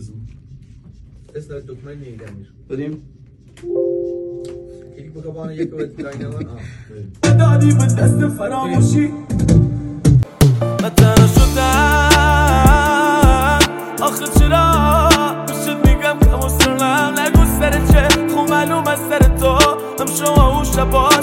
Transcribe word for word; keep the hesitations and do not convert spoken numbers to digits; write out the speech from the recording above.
بزن اسم دکمه نیدمیر بریم کلیک بگه بانه یک وقت داینه من دادی به دست فراموشی من تنها شدم آخه چرا میشد میگم کم و سرم نگو سر چه خب معلوم از سر تو هم شما اون شبا